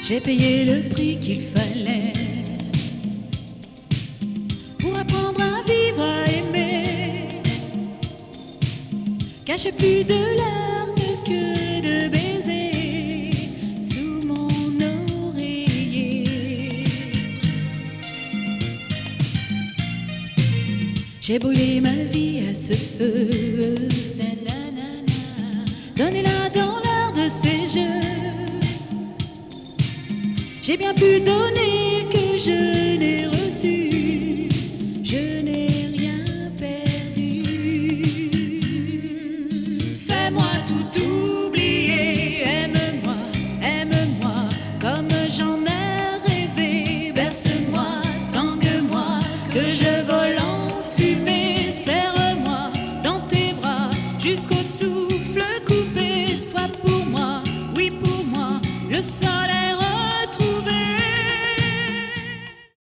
J'ai payé le prix qu'il fallait pour apprendre à vivre, à aimer. Caché plus de larmes que de baisers sous mon oreiller. J'ai brûlé ma vie à ce feu, donnez-la dans l'art de ces jeux. J'ai bien pu donner que je n'ai reçu, je n'ai rien perdu. Fais-moi tout oublier, aime-moi comme j'en ai rêvé. Berce-moi, tangue-moi, que je vole en fumée. Serre-moi dans tes bras jusqu'au souffle coupé. Sois pour moi, oui pour moi, le soleil.